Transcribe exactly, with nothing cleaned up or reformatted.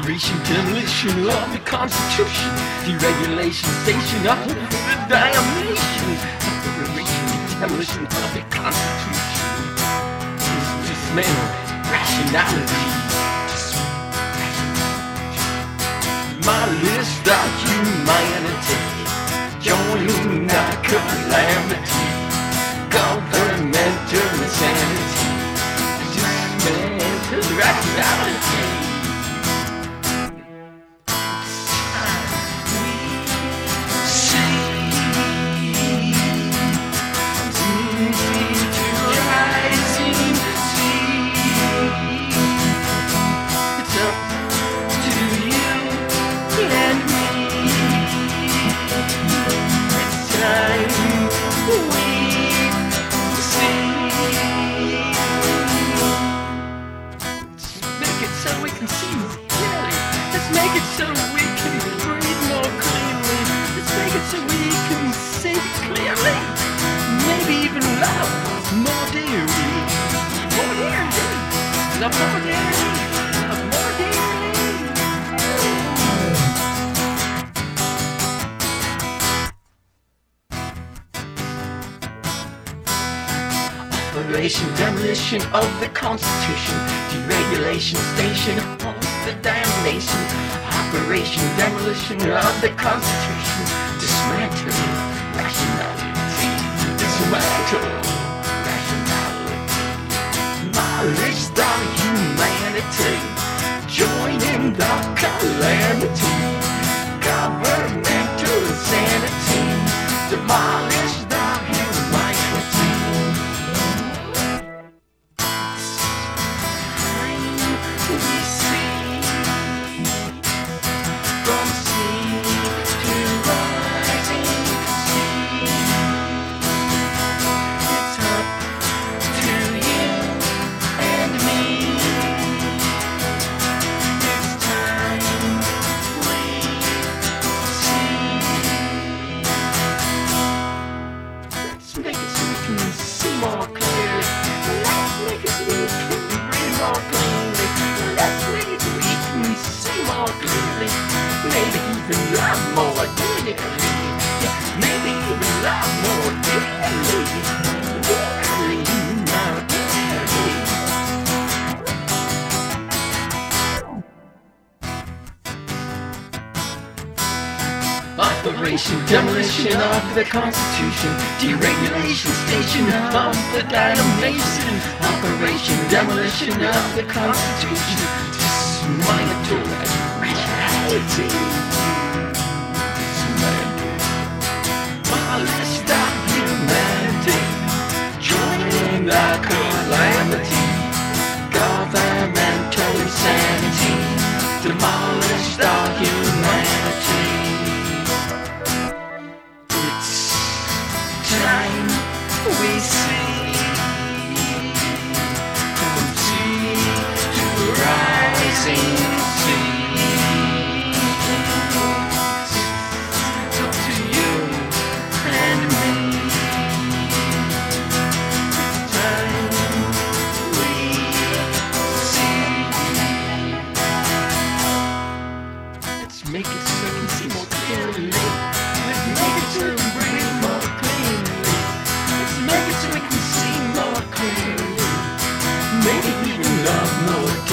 Operation demolition of the Constitution, deregulation station of the damn nation. Operation demolition of the Constitution. Dismantle rationality. Demolish the humanity. Joining the calamity. Governmental insanity. Dismantle rationality. So we can see more clearly. Let's make it so we can breathe more cleanly. Let's make it so we can see clearly. Maybe even love more dearly. More dearly. Love more dearly. Love more dearly. Operation demolition of the Constitution, deregulation station of the damn nation. Operation demolition of the Constitution, dismantle rationality, dismantle rationality, demolish the humanity, join in the calamity, governmental insanity, demolish the humanity. See more clearly. Let's make it so we can breathe more cleanly. Let's make it so we can see more clearly. Maybe even love more dearly. Yeah, maybe even love more dearly. Dearly, more dearly. Operation demolition of the Constitution, deregulation station of the damnation. Operation demolition of the Constitution, dismantle rationality. Dismantle, demolish the humanity, joining the calamity, governmental insanity, demolish the humanity. Time we see, from sea to rising sea. It's up to you and me. It's time we see. Let's make it so we can see more clearly. Let's make it so we can breathe more cleanly. Let's make it so we can see more clearly. Maybe even love more.